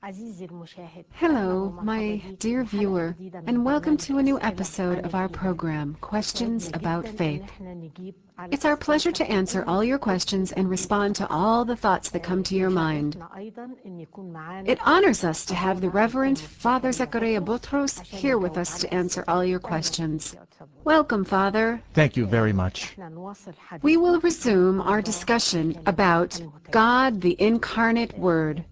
Hello, my dear viewer, and welcome to a new episode of our program, Questions About Faith. It's our pleasure to answer all your questions and respond to all the thoughts that come to your mind. It honors us to have the Reverend Father Zachariah Butros here with us to answer all your questions. Welcome, Father. Thank you very much. We will resume our discussion about God, the Incarnate Word.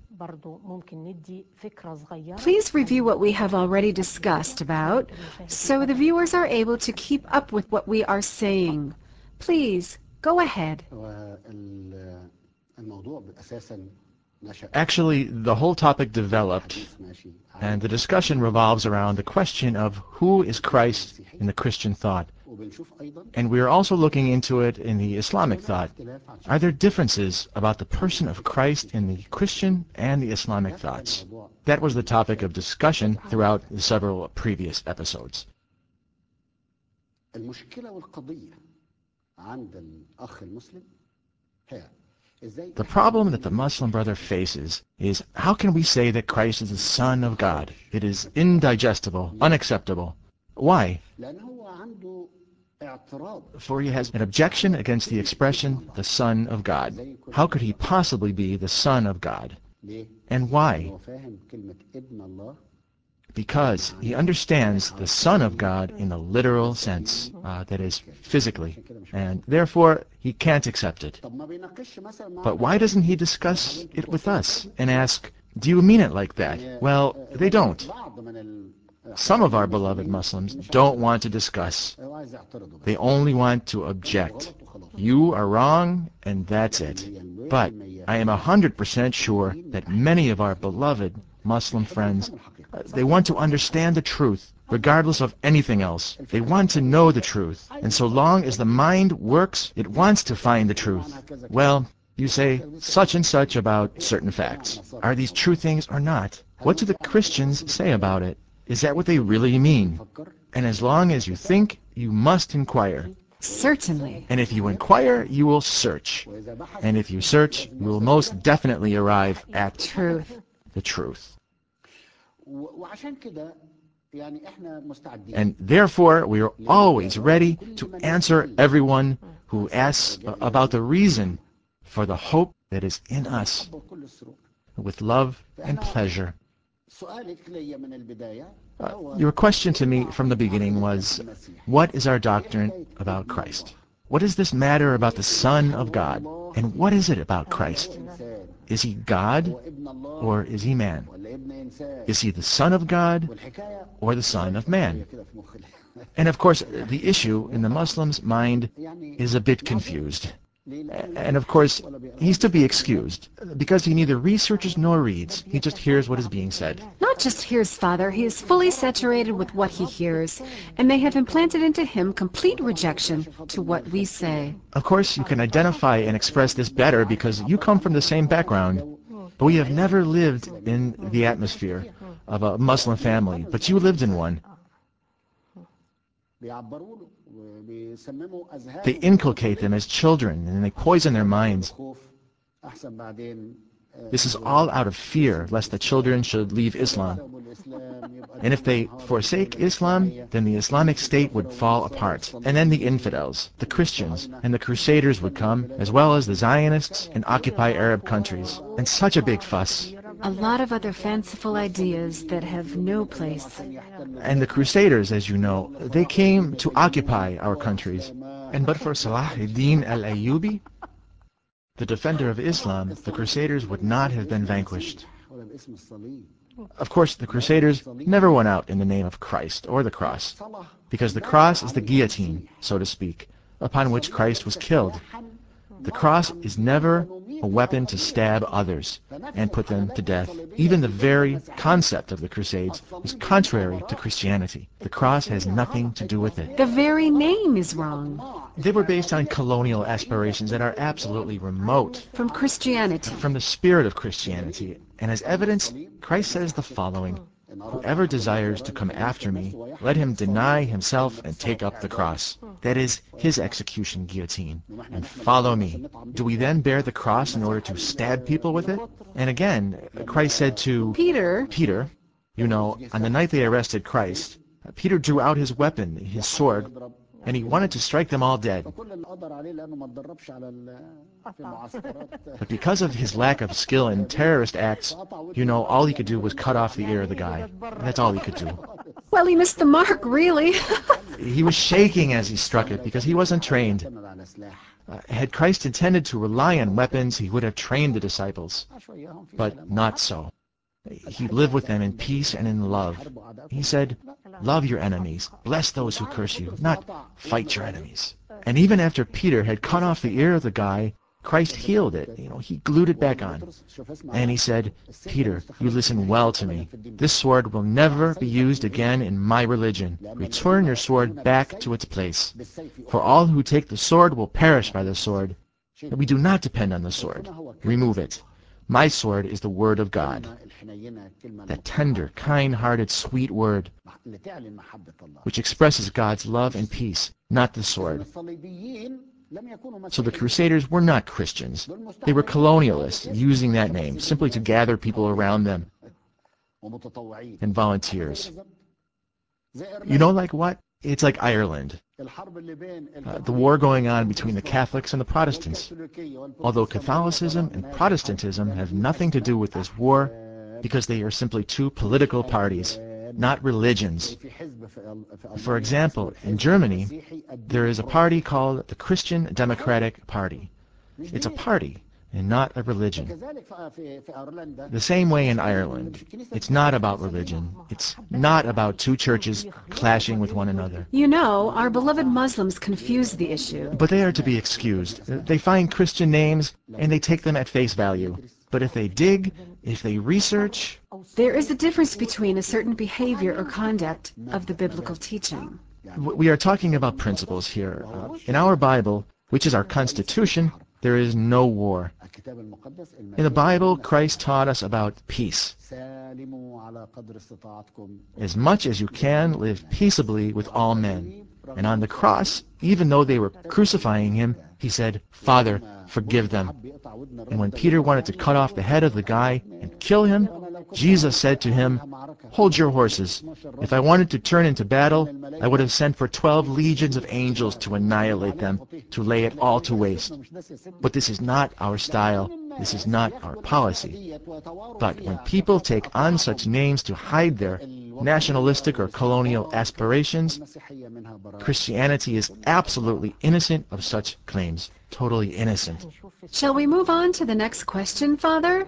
Please review what we have already discussed about, so the viewers are able to keep up with what we are saying. Please, go ahead. Actually, the whole topic developed, and the discussion revolves around the question of who is Christ in the Christian thought. And we are also looking into it in the Islamic thought. Are there differences about the person of Christ in the Christian and the Islamic thoughts? That was the topic of discussion throughout the several previous episodes. The problem that the Muslim brother faces is, how can we say that Christ is the Son of God? It is indigestible, unacceptable. Why? For he has an objection against the expression, the Son of God. How could he possibly be the Son of God? And why? Because he understands the Son of God in the literal sense, that is, physically, and therefore he can't accept it. But why doesn't he discuss it with us and ask, do you mean it like that? Well, they don't. Some of our beloved Muslims don't want to discuss. They only want to object. You are wrong, and that's it. But I am 100% sure that many of our beloved Muslim friends, they want to understand the truth, regardless of anything else. They want to know the truth. And so long as the mind works, it wants to find the truth. Well, you say such and such about certain facts. Are these true things or not? What do the Christians say about it? Is that what they really mean? And as long as you think, you must inquire. Certainly. And if you inquire, you will search. And if you search, you will most definitely arrive at Truth. the truth. And therefore, we are always ready to answer everyone who asks about the reason for the hope that is in us, with love and pleasure. Your question to me from the beginning was, what is our doctrine about Christ? What does this matter about the Son of God? And what is it about Christ? Is he God or is he man? Is he the Son of God or the Son of man? And of course, the issue in the Muslim's mind is a bit confused. And of course, he's to be excused, because he neither researches nor reads. He just hears what is being said. Not just hears, Father, he is fully saturated with what he hears, and they have implanted into him complete rejection to what we say. Of course, you can identify and express this better because you come from the same background. But we have never lived in the atmosphere of a Muslim family, but you lived in one. They inculcate them as children, and they poison their minds. This is all out of fear, lest the children should leave Islam. And if they forsake Islam, then the Islamic State would fall apart. And then the infidels, the Christians, and the Crusaders would come, as well as the Zionists, and occupy Arab countries. And such a big fuss. A lot of other fanciful ideas that have no place. And the Crusaders, as you know, they came to occupy our countries. And but for Salah ad-Din al-Ayyubi, the defender of Islam, the Crusaders would not have been vanquished. Of course, the Crusaders never went out in the name of Christ or the cross, because the cross is the guillotine, so to speak, upon which Christ was killed. The cross is never a weapon to stab others and put them to death. Even the very concept of the Crusades is contrary to Christianity. The cross has nothing to do with it. The very name is wrong. They were based on colonial aspirations that are absolutely remote From Christianity. from the spirit of Christianity. And as evidence, Christ says the following: "Whoever desires to come after me, let him deny himself and take up the cross." that is his execution guillotine, and follow me. Do we then bear the cross in order to stab people with it? And again, Christ said to Peter, Peter, you know, on the night they arrested Christ, Peter drew out his weapon, his sword, and he wanted to strike them all dead. But because of his lack of skill in terrorist acts, you know, all he could do was cut off the ear of the guy. That's all he could do. well, he missed the mark, really. He was shaking as he struck it because he wasn't trained. Had Christ intended to rely on weapons, he would have trained the disciples. But not so. He lived with them in peace and in love. He said, love your enemies, bless those who curse you, not fight your enemies. And even after Peter had cut off the ear of the guy, Christ healed it. You know, he glued it back on. And he said, Peter, you listen well to me. This sword will never be used again in my religion. Return your sword back to its place. For all who take the sword will perish by the sword. We do not depend on the sword. Remove it. My sword is the word of God. That tender, kind-hearted, sweet word, which expresses God's love and peace, not the sword. So the Crusaders were not Christians. They were colonialists, using that name simply to gather people around them and volunteers. You know, like what? It's like Ireland. The war going on between the Catholics and the Protestants. Although Catholicism and Protestantism have nothing to do with this war, because they are simply two political parties, not religions. For example, in Germany, there is a party called the Christian Democratic Party. It's a party and not a religion. The same way in Ireland. It's not about religion. It's not about two churches clashing with one another. You know, our beloved Muslims confuse the issue. But they are to be excused. They find Christian names and they take them at face value. But if they dig, if they research... There is a difference between a certain behavior or conduct of the biblical teaching. We are talking about principles here. In our Bible, which is our Constitution, there is no war. In the Bible, Christ taught us about peace. As much as you can, live peaceably with all men. And on the cross, even though they were crucifying him, he said, Father, forgive them. And when Peter wanted to cut off the head of the guy and kill him, Jesus said to him, hold your horses. If I wanted to turn into battle, I would have sent for 12 legions of angels to annihilate them, to lay it all to waste. But this is not our style. This is not our policy. But when people take on such names to hide their nationalistic or colonial aspirations, Christianity is absolutely innocent of such claims. Totally innocent. Shall we move on to the next question, Father?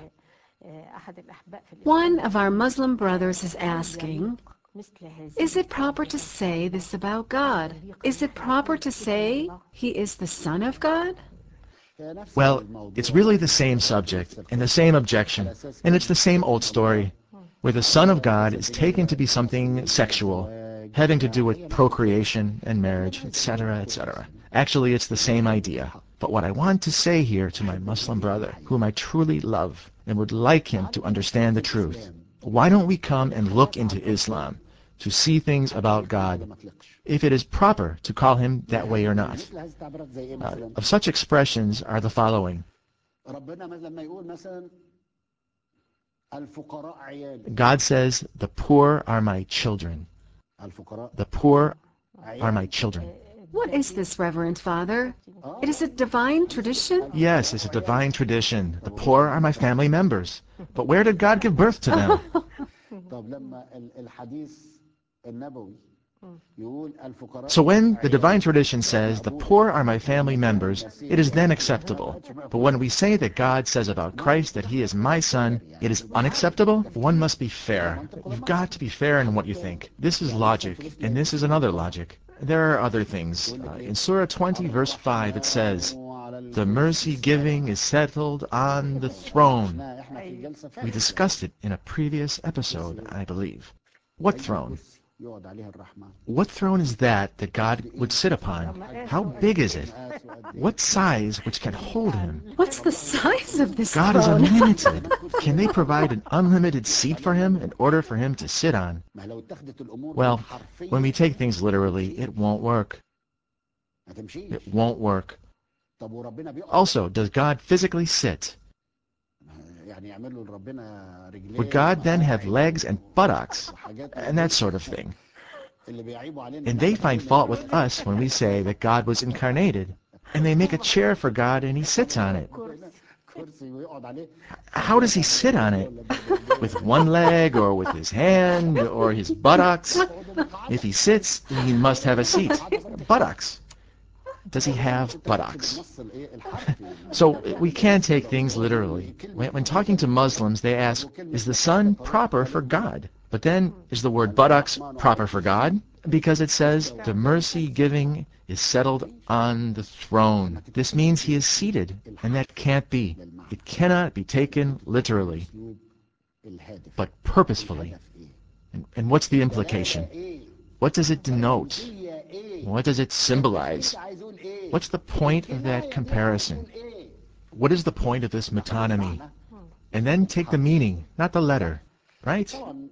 One of our Muslim brothers is asking, is it proper to say this about God? Is it proper to say he is the Son of God? Well, it's really the same subject and the same objection, and it's the same old story, where the Son of God is taken to be something sexual, having to do with procreation and marriage, etc., etc. Actually, it's the same idea. But what I want to say here to my Muslim brother, whom I truly love, and would like him to understand the truth, why don't we come and look into Islam to see things about God, if it is proper to call him that way or not? Of such expressions are the following. God says, the poor are my children. The poor are my children. What is this, Reverend Father? It is a divine tradition? Yes, it's a divine tradition. The poor are my family members. But where did God give birth to them? So when the divine tradition says, the poor are my family members, it is then acceptable. But when we say that God says about Christ that he is my son, it is unacceptable? One must be fair. You've got to be fair in what you think. This is logic, and this is another logic. There are other things. In Surah 20, verse 5, it says, the mercy giving is settled on the throne. We discussed it in a previous episode, I believe. What throne? What throne is that God would sit upon? How big is it? What size which can hold him? What's the size of this God is throne? unlimited. Can they provide an unlimited seat for him in order for him to sit on? Well, when we take things literally, it won't work. It won't work. Also, does God physically sit? Would God then have legs and buttocks and that sort of thing? And they find fault with us when we say that God was incarnated. And they make a chair for God and he sits on it. How does he sit on it? With one leg or with his hand or his buttocks? If he sits, he must have a seat. Buttocks. Does he have buttocks? So we can take things literally. When talking to Muslims, they ask, is the sun proper for God? But then, is the word buttocks proper for God? Because it says, the mercy giving is settled on the throne. This means he is seated, and that can't be. It cannot be taken literally, but purposefully. And what's the implication? What does it denote? What does it symbolize? What's the point of that comparison? What is the point of this metonymy? And then take the meaning, not the letter, right?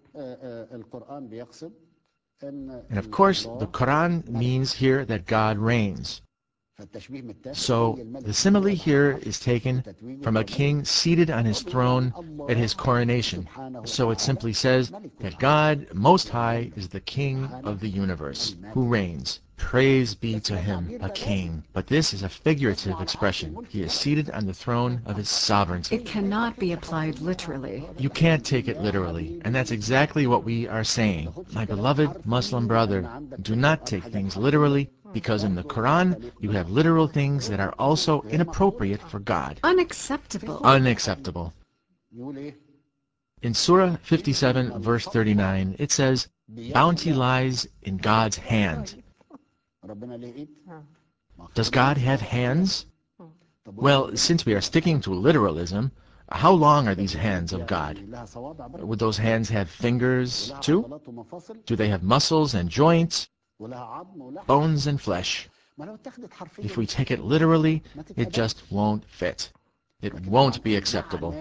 And of course, the Quran means here that God reigns. So the simile here is taken from a king seated on his throne at his coronation. So it simply says that God Most High is the King of the universe, who reigns. Praise be to him, a king. But this is a figurative expression. He is seated on the throne of his sovereignty. It cannot be applied literally. You can't take it literally, and that's exactly what we are saying. My beloved Muslim brother, do not take things literally, because in the Quran you have literal things that are also inappropriate for God. Unacceptable. Unacceptable. In Surah 57, verse 39, it says, bounty lies in God's hand. Does God have hands? Well, since we are sticking to literalism, how long are these hands of God? Would those hands have fingers too? Do they have muscles and joints, bones and flesh? If we take it literally, it just won't fit. It won't be acceptable.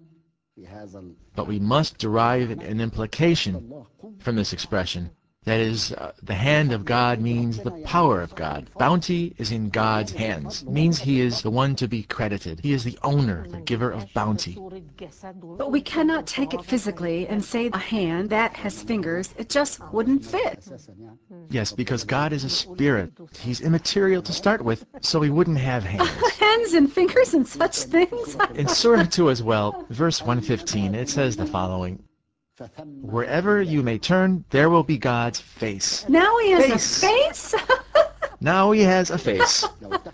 But we must derive an implication from this expression. That is, the hand of God means the power of God. Bounty is in God's hands. Means he is the one to be credited. He is the owner, the giver of bounty. But we cannot take it physically and say a hand that has fingers, it just wouldn't fit. Yes, because God is a spirit. He's immaterial to start with, so he wouldn't have hands. Hands and fingers and such things. In Surah 2 as well, verse 115, it says the following, wherever you may turn, there will be God's face. Now he has Face. a face? Now he has a face,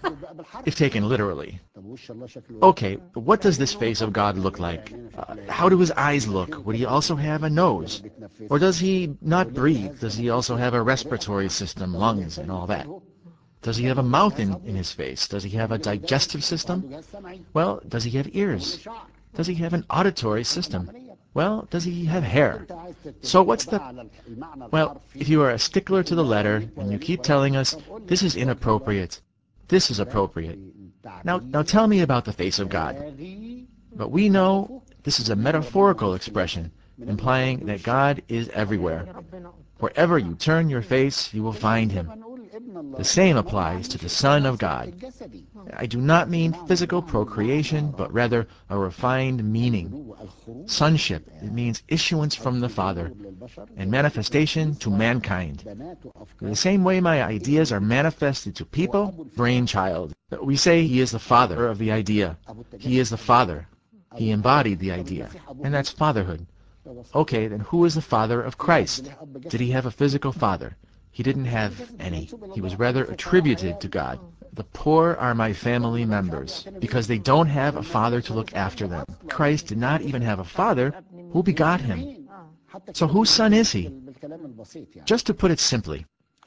if taken literally. Okay, what does this face of God look like? How do his eyes look? Would he also have a nose? Or does he not breathe? Does he also have a respiratory system, lungs, and all that? Does he have a mouth in his face? Does he have a digestive system? Well, does he have ears? Does he have an auditory system? Well, does he have hair? So what's the... Well, if you are a stickler to the letter, and you keep telling us, this is inappropriate, this is appropriate. Now tell me about the face of God. But we know this is a metaphorical expression, implying that God is everywhere. Wherever you turn your face, you will find him. The same applies to the Son of God. I do not mean physical procreation, but rather a refined meaning. Sonship, it means issuance from the Father, and manifestation to mankind. In the same way my ideas are manifested to people, brainchild. We say he is the father of the idea. He is the father. He embodied the idea. And that's fatherhood. Okay, then who is the father of Christ? Did he have a physical father? He didn't have any. He was rather attributed to God. The poor are my family members, because they don't have a father to look after them. Christ did not even have a father who begot him. So whose son is he? Just to put it simply,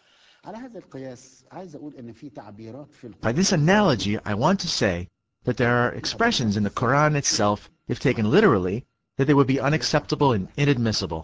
by this analogy, I want to say that there are expressions in the Quran itself, if taken literally, that they would be unacceptable and inadmissible.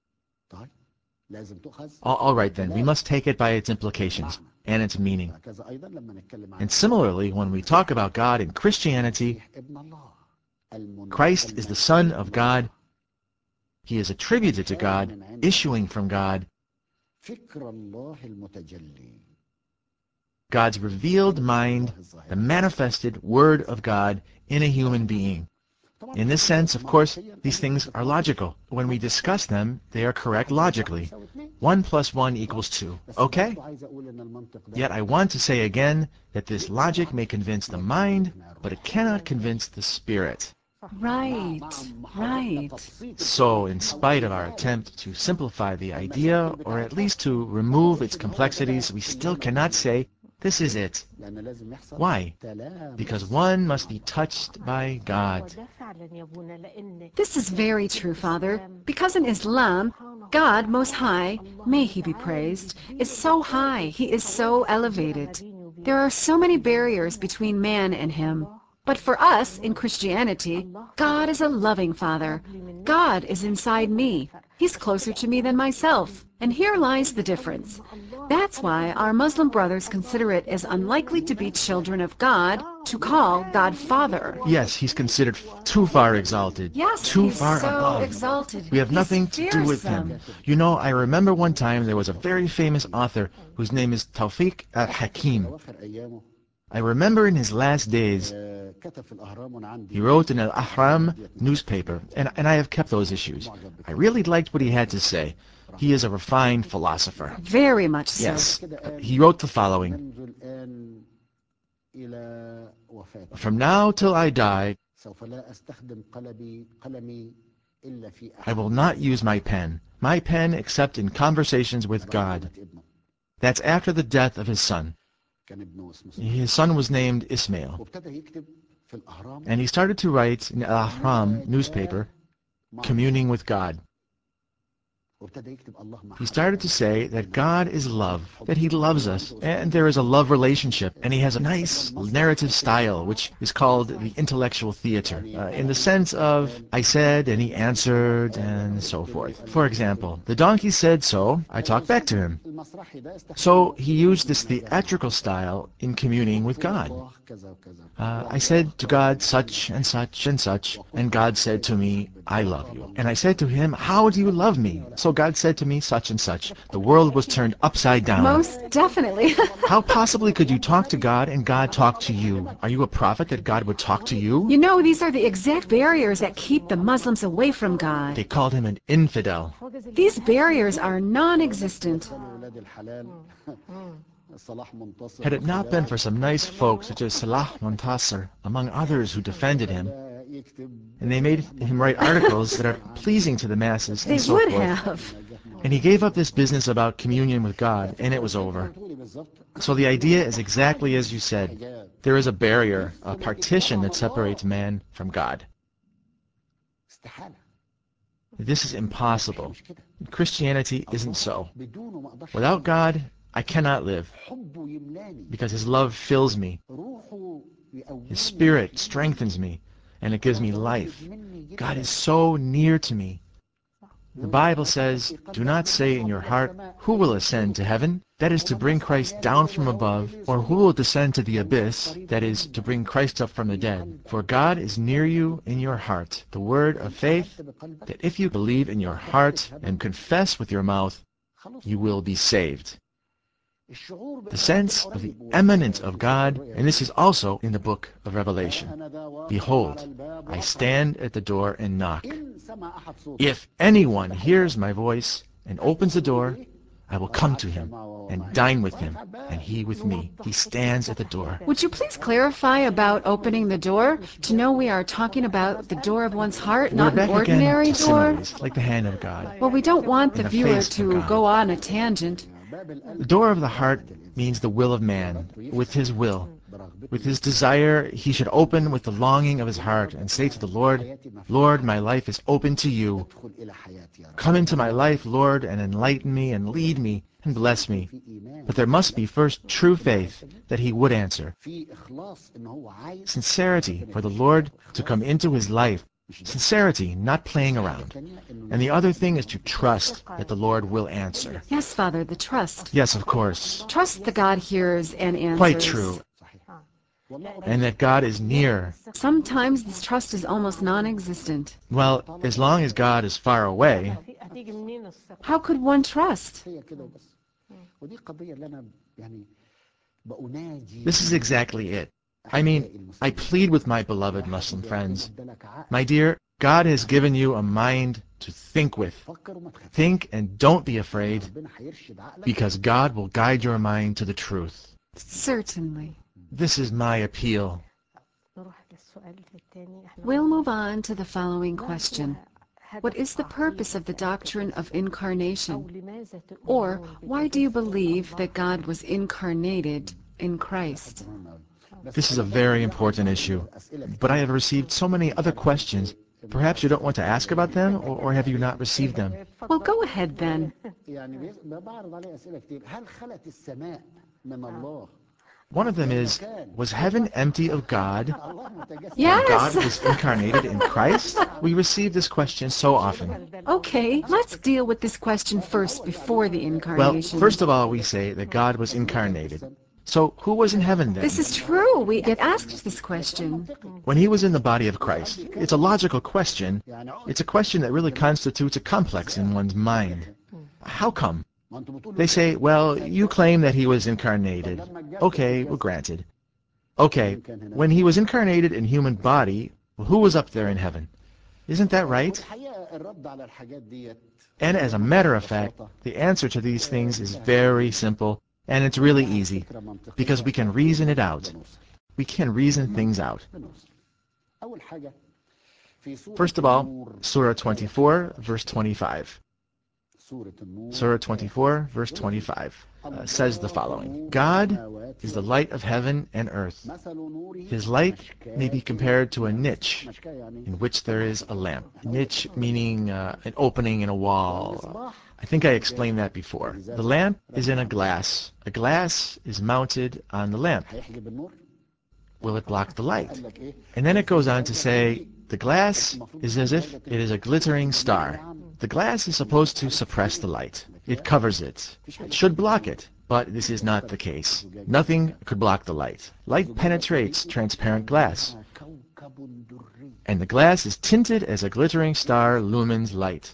All right then, we must take it by its implications and its meaning. And similarly, when we talk about God in Christianity, Christ is the Son of God. He is attributed to God, issuing from God. God's revealed mind, the manifested Word of God in a human being. In this sense, of course, these things are logical. When we discuss them, they are correct logically. 1 plus 1 equals 2. Okay? Yet I want to say again that this logic may convince the mind, but it cannot convince the spirit. Right, right. So, in spite of our attempt to simplify the idea, or at least to remove its complexities, we still cannot say, this is it. Why? Because one must be touched by God. This is very true, Father, because in Islam, God Most High, may He be praised, is so high, He is so elevated. There are so many barriers between man and Him. But for us, in Christianity, God is a loving Father. God is inside me. He's closer to me than myself. And here lies the difference. That's why our Muslim brothers consider it as unlikely to be children of God to call God Father. Yes, he's considered too far exalted, Yes, too he's far so above. exalted. We have He's nothing to do with him. fearsome. You know, I remember one time there was a very famous author whose name is Tawfiq al-Hakim. I remember in his last days, he wrote in Al-Ahram newspaper, and I have kept those issues. I really liked what he had to say. He is a refined philosopher. Very much so. Yes, he wrote the following: From now till I die, I will not use my pen except in conversations with God. That's after the death of his son. His son was named Ismail. And he started to write in Al-Ahram newspaper, communing with God. He started to say that God is love, that he loves us, and there is a love relationship, and he has a nice narrative style, which is called the intellectual theater, in the sense of, I said, and he answered, and so forth. For example, the donkey said so, I talked back to him. So he used this theatrical style in communing with God. I said to God such and such and such, and God said to me, I love you. And I said to him, how do you love me? So God said to me such and such. The world was turned upside down. Most definitely. How possibly could you talk to God and God talk to you? Are you a prophet that God would talk to you? You know, these are the exact barriers that keep the Muslims away from God. They called him an infidel. These barriers are non-existent. Had it not been for some nice folk such as Salah Muntasir, among others who defended him, and they made him write articles that are pleasing to the masses They and so would forth. have. And he gave up this business about communion with God, and it was over. So the idea is exactly as you said. There is a barrier, a partition that separates man from God. This is impossible. Christianity isn't so. Without God, I cannot live, because his love fills me. His spirit strengthens me, and it gives me life. God is so near to me. The Bible says, do not say in your heart, who will ascend to heaven? That is to bring Christ down from above, or who will descend to the abyss? That is to bring Christ up from the dead. For God is near you in your heart, the word of faith, that if you believe in your heart and confess with your mouth, you will be saved. The sense of the eminence of God, and this is also in the book of Revelation. Behold, I stand at the door and knock. If anyone hears my voice and opens the door, I will come to him and dine with him, and he with me. He stands at the door. Would you please clarify about opening the door? To know we are talking about the door of one's heart, We're not an back again ordinary to door? similes, like the hand of God, Well, we don't want in the the viewer face of to God. go on a tangent. The door of the heart means the will of man, with his will. With his desire, he should open with the longing of his heart and say to the Lord, Lord, my life is open to you. Come into my life, Lord, and enlighten me and lead me and bless me. But there must be first true faith that he would answer. Sincerity for the Lord to come into his life. Sincerity, not playing around. And the other thing is to trust that the Lord will answer. Yes, Father, the trust. Yes, of course. Trust that God hears and answers. Quite true. And that God is near. Sometimes this trust is almost non-existent. Well, as long as God is far away, How could one trust? This is exactly it. I mean, I plead with my beloved Muslim friends. My dear, God has given you a mind to think with. Think and don't be afraid, because God will guide your mind to the truth. Certainly. This is my appeal. We'll move on to the following question. What is the purpose of the doctrine of incarnation? Or why do you believe that God was incarnated in Christ? This is a very important issue, but I have received so many other questions. Perhaps you don't want to ask about them, or have you not received them? Well, go ahead then. One of them is, was heaven empty of God when God Yes! was incarnated in Christ? We receive this question so often. Okay, let's deal with this question first before the Well, incarnation. first of all, we say that God was incarnated. So who was in heaven then? This is true. We get asked this question. When he was in the body of Christ, it's a logical question. It's a question that really constitutes a complex in one's mind. How come? They say, well, you claim that he was incarnated. Okay, well, granted. Okay, when he was incarnated in human body, who was up there in heaven? Isn't that right? And as a matter of fact, the answer to these things is very simple, and it's really easy, because we can reason it out. We can reason things out. First of all, Surah 24, verse 25. Surah 24, verse 25 says the following: God is the light of heaven and earth. His light may be compared to a niche in which there is a lamp. Niche meaning an opening in a wall. I think I explained that before. The lamp is in a glass. A glass is mounted on the lamp. Will it block the light? And then it goes on to say, the glass is as if it is a glittering star. The glass is supposed to suppress the light. It covers it. It should block it. But this is not the case. Nothing could block the light. Light penetrates transparent glass. And the glass is tinted as a glittering star lumens light.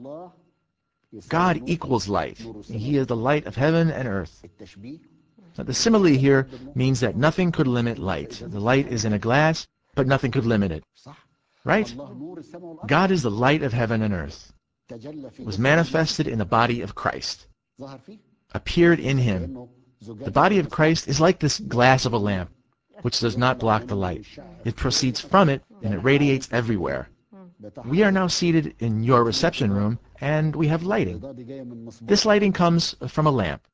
God equals light. He is the light of heaven and earth. Now, the simile here means that nothing could limit light. The light is in a glass, but nothing could limit it. Right? God is the light of heaven and earth. Was manifested in the body of Christ. Appeared in him. The body of Christ is like this glass of a lamp, which does not block the light. It proceeds from it, and it radiates everywhere. We are now seated in your reception room, and we have lighting. This lighting comes from a lamp.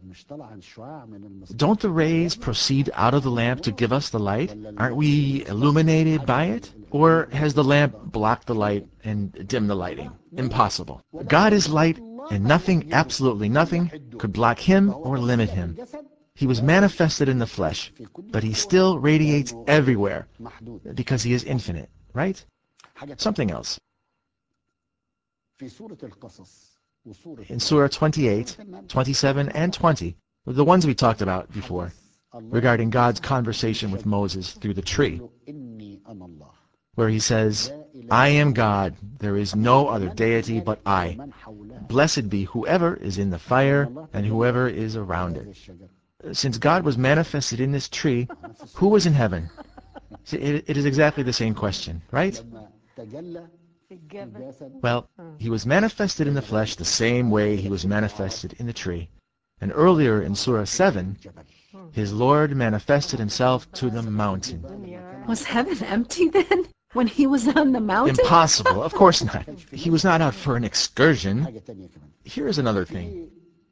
Don't the rays proceed out of the lamp to give us the light? Aren't we illuminated by it? Or has the lamp blocked the light and dimmed the lighting? Impossible. God is light, and nothing, absolutely nothing, could block him or limit him. He was manifested in the flesh, but he still radiates everywhere because he is infinite, right? Something else. In Surah 28, 27, and 20, the ones we talked about before, regarding God's conversation with Moses through the tree, where he says, I am God, there is no other deity but I. Blessed be whoever is in the fire and whoever is around it. Since God was manifested in this tree, who was in heaven? See, it is exactly the same question, right? Well, he was manifested in the flesh the same way he was manifested in the tree. And earlier in Surah 7, his Lord manifested himself to the mountain. Was heaven empty then, when he was on the mountain? Impossible, of course not. He was not out for an excursion. Here is another thing.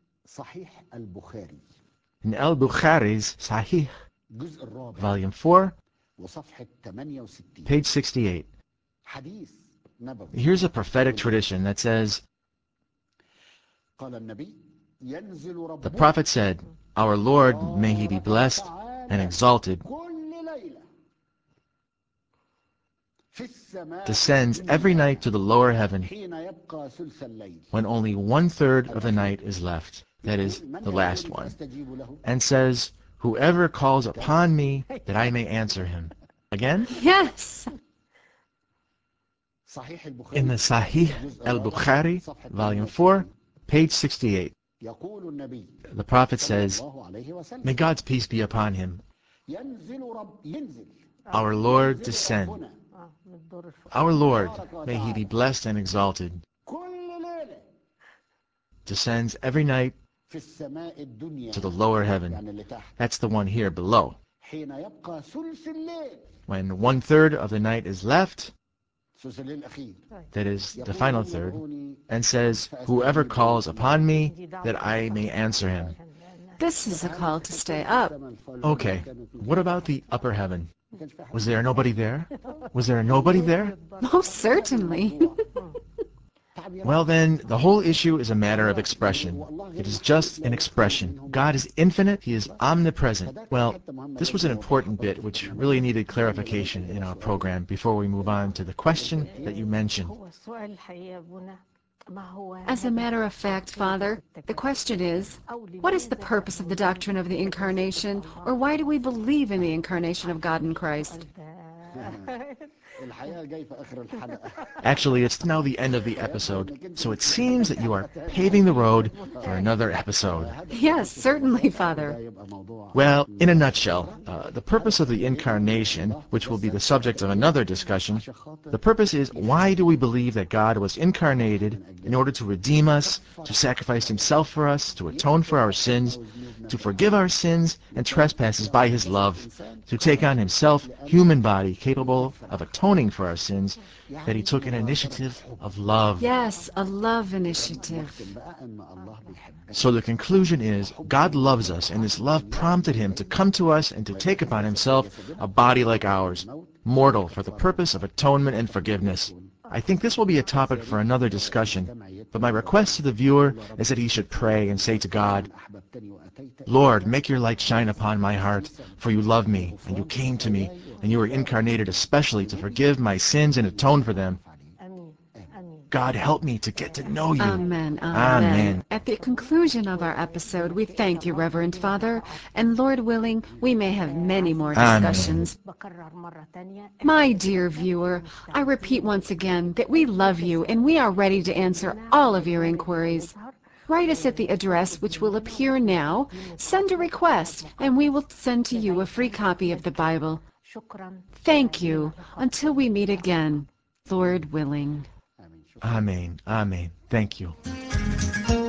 In Al-Bukhari's Sahih, Volume 4, page 68, here's a prophetic tradition that says, the Prophet said, our Lord, may he be blessed and exalted, descends every night to the lower heaven when only 1/3 of the night is left, that is, the last one, and says, whoever calls upon me, that I may answer him. Again? Yes. In the Sahih al-Bukhari, Volume 4, page 68. The prophet says, "May God's peace be upon him. Our Lord descend. Our Lord, may he be blessed and exalted, descends every night to the lower heaven." That's the one here below. When 1/3 of the night is left, that is the final third, and says, "Whoever calls upon me, that I may answer him." This is a call to stay up. Okay, what about the upper heaven? Was there nobody there? Was there nobody there? Most certainly. Well then, the whole issue is a matter of expression. It is just an expression. God is infinite, He is omnipresent. Well, this was an important bit which really needed clarification in our program before we move on to the question that you mentioned. As a matter of fact, Father, the question is, what is the purpose of the doctrine of the Incarnation, or why do we believe in the Incarnation of God in Christ? Actually, it's now the end of the episode, so it seems that you are paving the road for another episode. Yes, certainly, Father. Well, in a nutshell, the purpose of the Incarnation, which will be the subject of another discussion, the purpose is, why do we believe that God was incarnated in order to redeem us, to sacrifice Himself for us, to atone for our sins, to forgive our sins and trespasses by His love, to take on Himself human body capable of atoning for our sins, that He took an initiative of love. Yes, a love initiative. So the conclusion is, God loves us, and this love prompted Him to come to us and to take upon Himself a body like ours, mortal, for the purpose of atonement and forgiveness. I think this will be a topic for another discussion, but my request to the viewer is that he should pray and say to God, "Lord, make your light shine upon my heart, for you love me, and you came to me, and you were incarnated especially to forgive my sins and atone for them. God, help me to get to know you." Amen, amen. Amen. At the conclusion of our episode, we thank you, Reverend Father, and Lord willing, we may have many more discussions. My dear viewer, I repeat once again that we love you and we are ready to answer all of your inquiries. Write us at the address which will appear now, send a request, and we will send to you a free copy of the Bible. Thank you. Until we meet again, Lord willing. Amen. Amen. Thank you.